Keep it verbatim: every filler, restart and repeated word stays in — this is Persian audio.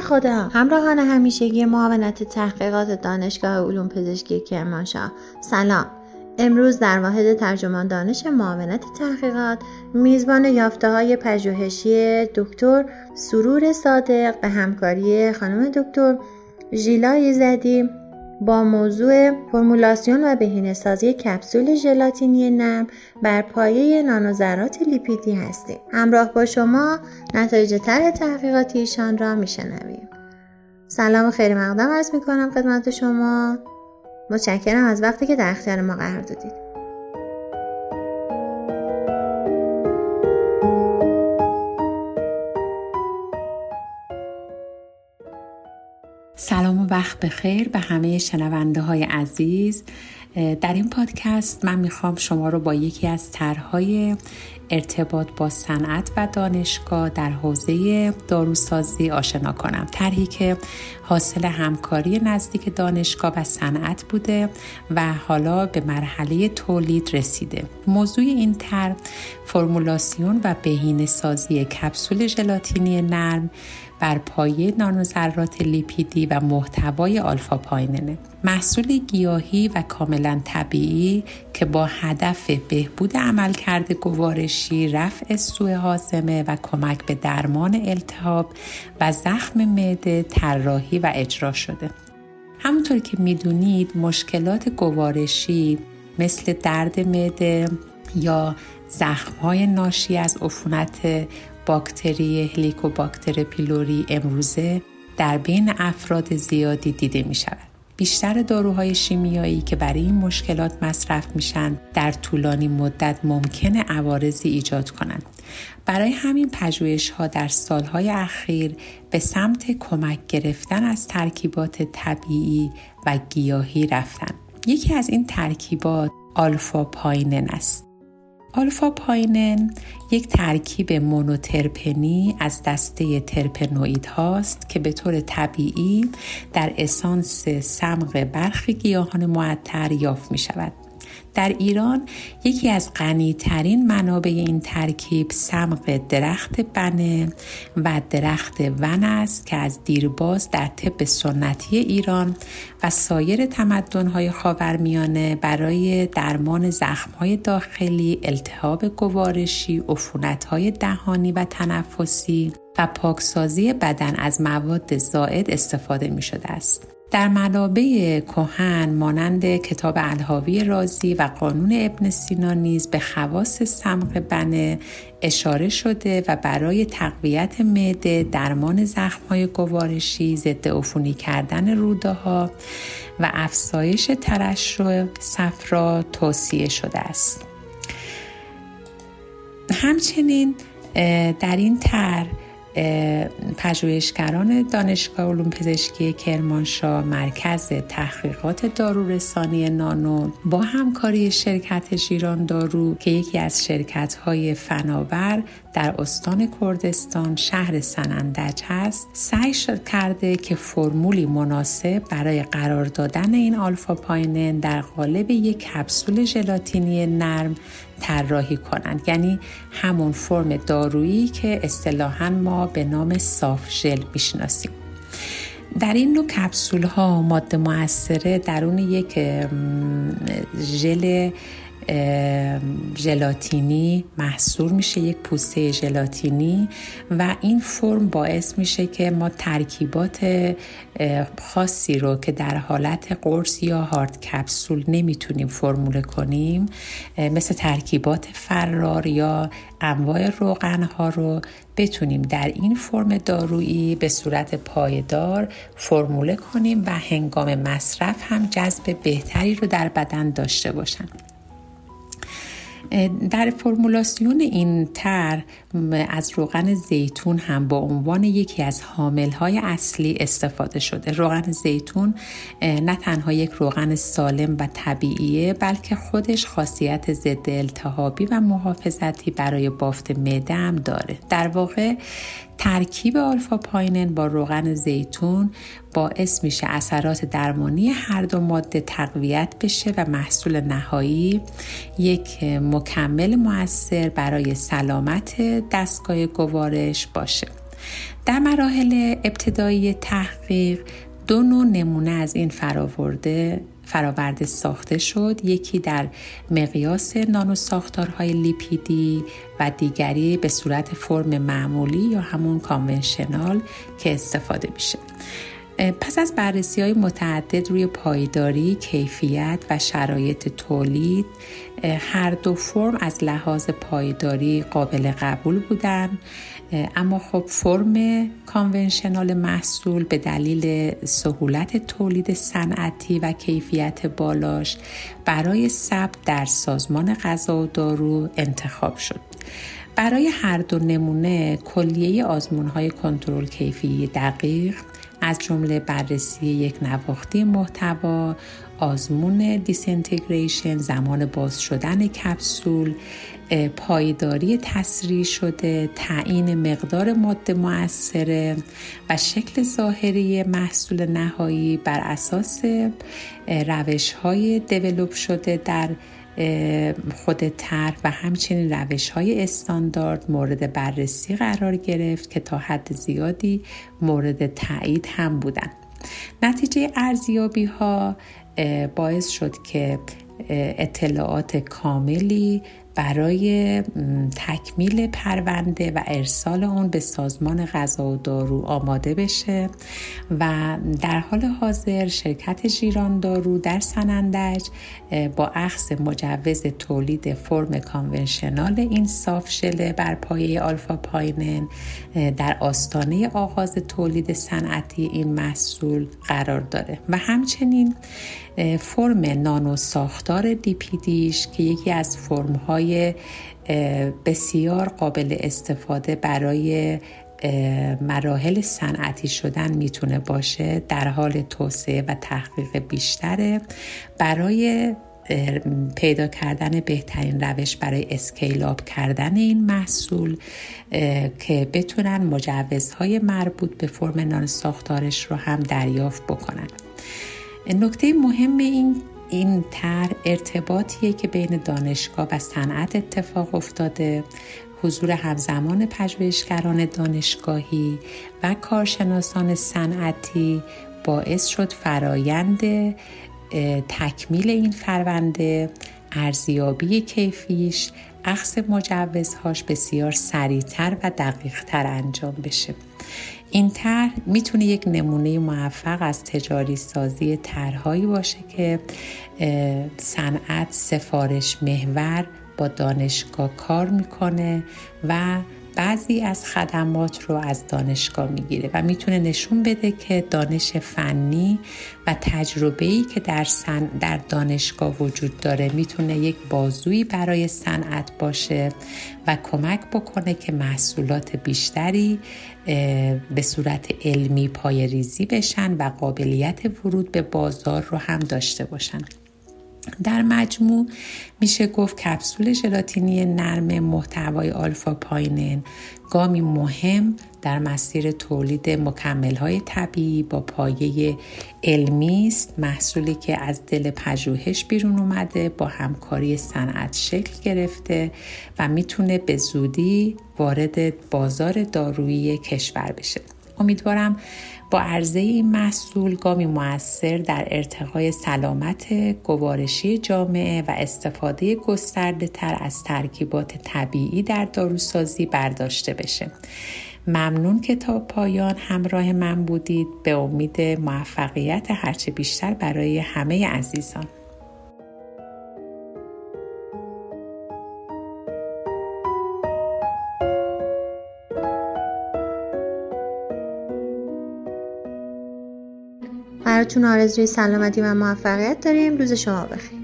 خدا. همراهان همیشگی معاونت تحقیقات دانشگاه علوم پزشکی کرمانشاه، سلام. امروز در واحد ترجمان دانش معاونت تحقیقات میزبان یافته‌های پژوهشی دکتر سرور صادق به همکاری خانم دکتر ژیلا ایزدی با موضوع فرمولاسیون و بهینه‌سازی کپسول ژلاتینی نرم بر پایه نانوذرات لیپیدی هستیم. همراه با شما نتایج طرح تحقیقاتی ایشان را میشنویم. سلام و خیر مقدم عرض میکنم خدمت شما. متشکرم از وقتی که در اختیار ما قرار دادید. سلام و وقت بخیر به همه شنونده های عزیز. در این پادکست من میخوام شما رو با یکی از طرح‌های ارتباط با صنعت و دانشگاه در حوزه داروسازی آشنا کنم. طرحی که حاصل همکاری نزدیک دانشگاه و صنعت بوده و حالا به مرحله تولید رسیده. موضوع این طرح فرمولاسیون و بهینه‌سازی کپسول ژلاتینی نرم بر پایه نانوذرات لیپیدی و محتوای آلفا پایننه. محصول گیاهی و کاملا طبیعی که با هدف بهبود عملکرد گوارشی، رفع سوء هاضمه و کمک به درمان التهاب و زخم معده طراحی و اجرا شده. همونطور که میدونید مشکلات گوارشی مثل درد معده یا زخم‌های ناشی از عفونت باکتری هلیکوباکتر پیلوری امروزه در بین افراد زیادی دیده می شود. بیشتر داروهای شیمیایی که برای این مشکلات مصرف میشن در طولانی مدت ممکنه عوارضی ایجاد کنند. برای همین پژوهش‌ها در سالهای اخیر به سمت کمک گرفتن از ترکیبات طبیعی و گیاهی رفتن. یکی از این ترکیبات آلفا پاینن است. آلفا پاینن یک ترکیب مونوترپنی از دسته ترپنوئید هاست که به طور طبیعی در اسانس صمغ برخی گیاهان معطر یافت می شود. در ایران یکی از غنی‌ترین منابع این ترکیب صمغ درخت بنه و درخت ون است که از دیرباز در طب سنتی ایران و سایر تمدن‌های خاورمیانه برای درمان زخم‌های داخلی، التهاب گوارشی، عفونت‌های دهانی و تنفسی و پاکسازی بدن از مواد زائد استفاده می‌شده است. در منابع کهن مانند کتاب الحاوی رازی و قانون ابن سینا نیز به خواص صمغ بنه اشاره شده و برای تقویت معده، درمان زخم‌های گوارشی، ضد عفونی کردن روده‌ها و افزایش ترشح صفرا توصیه شده است. همچنین در این طرح پژوهشگران دانشگاه علوم پزشکی کرمانشاه مرکز تحقیقات دارورسانی نانو با همکاری شرکت ژیران دارو که یکی از شرکت‌های فناور در استان کردستان شهر سنندج هست سعی کرده که فرمولی مناسب برای قرار دادن این آلفا پاینن در قالب یک کپسول ژلاتینی نرم طراحی کنند، یعنی همون فرم دارویی که اصطلاحاً ما به نام صاف ژل میشناسیم. در این نوع کپسول ها ماده مؤثره درون یک ژل ژلاتینی محصور میشه، یک پوسته ژلاتینی، و این فرم باعث میشه که ما ترکیبات خاصی رو که در حالت قرص یا هارد کپسول نمیتونیم فرموله کنیم مثل ترکیبات فرار یا انواع روغن ها رو بتونیم در این فرم دارویی به صورت پایدار فرموله کنیم و هنگام مصرف هم جذب بهتری رو در بدن داشته باشن. در فرمولاسیون این طرح از روغن زیتون هم با عنوان یکی از حامل‌های اصلی استفاده شده. روغن زیتون نه تنها یک روغن سالم و طبیعیه بلکه خودش خاصیت ضد التهابی و محافظتی برای بافت معده هم داره. در واقع ترکیب آلفا پاینن با روغن زیتون باعث میشه اثرات درمانی هر دو ماده تقویت بشه و محصول نهایی یک مکمل مؤثر برای سلامت دستگاه گوارش باشه. در مراحل ابتدایی تحقیق دو نوع نمونه از این فراورده فراورده ساخته شد، یکی در مقیاس نانوساختارهای لیپیدی و دیگری به صورت فرم معمولی یا همون کانونشنال که استفاده میشه. پس از بررسی‌های متعدد روی پایداری، کیفیت و شرایط تولید، هر دو فرم از لحاظ پایداری قابل قبول بودن، اما خب فرم کانونشنال محصول به دلیل سهولت تولید صنعتی و کیفیت بالاش برای ثبت در سازمان غذا و دارو انتخاب شد. برای هر دو نمونه کلیه آزمون‌های کنترل کیفی دقیق از جمله بررسی یک نواختی محتوا، آزمون دیسینتگریشن، زمان باز شدن کپسول، پایداری تسریع شده، تعیین مقدار ماده مؤثره و شکل ظاهری محصول نهایی بر اساس روش‌های دیولپ شده در خود طرح و همچنین روش‌های استاندارد مورد بررسی قرار گرفت که تا حد زیادی مورد تایید هم بودند. نتیجه ارزیابی‌ها باعث شد که اطلاعات کاملی برای تکمیل پرونده و ارسال اون به سازمان غذا و دارو آماده بشه و در حال حاضر شرکت ژیران دارو در سنندج با اخذ مجوز تولید فرم کانونشنال این صاف ژله بر پایه آلفا پاینن در آستانه آغاز تولید صنعتی این محصول قرار داره و همچنین فرم نانو ساختار دیپیدیش که یکی از فرم‌های بسیار قابل استفاده برای مراحل صنعتی شدن میتونه باشه، در حال توسعه و تحقیق بیشتره برای پیدا کردن بهترین روش برای اسکیل آپ کردن این محصول که بتونن مجوزهای مربوط به فرم نانو ساختارش رو هم دریافت بکنن. نکته مهم این این طرح ارتباطیه که بین دانشگاه و صنعت اتفاق افتاده. حضور همزمان پژوهشگران دانشگاهی و کارشناسان صنعتی باعث شد فرایند تکمیل این پرونده، ارزیابی کیفیش، اخذ مجوزهاش بسیار سریعتر و دقیقتر انجام بشه. این طرح میتونه یک نمونه موفق از تجاری سازی طرح‌هایی باشه که صنعت سفارش محور با دانشگاه کار میکنه و بعضی از خدمات رو از دانشگاه میگیره و میتونه نشون بده که دانش فنی و تجربه‌ای که در سن در دانشگاه وجود داره میتونه یک بازویی برای صنعت باشه و کمک بکنه که محصولات بیشتری به صورت علمی پایه‌ریزی بشن و قابلیت ورود به بازار رو هم داشته باشن. در مجموع میشه گفت کپسول ژلاتینی نرم محتوای آلفا پاینن گامی مهم در مسیر تولید مکمل‌های طبیعی با پایه علمی است، محصولی که از دل پژوهش بیرون اومده، با همکاری صنعت شکل گرفته و میتونه به زودی وارد بازار دارویی کشور بشه. امیدوارم با عرضه این محصول گامی مؤثر در ارتقای سلامت گوارشی جامعه و استفاده گسترده تر از ترکیبات طبیعی در داروسازی برداشته بشه. ممنون که تا پایان همراه من بودید. به امید موفقیت هرچه بیشتر برای همه عزیزان. براتون آرزوی سلامتی و موفقیت داریم. روز شما بخیر.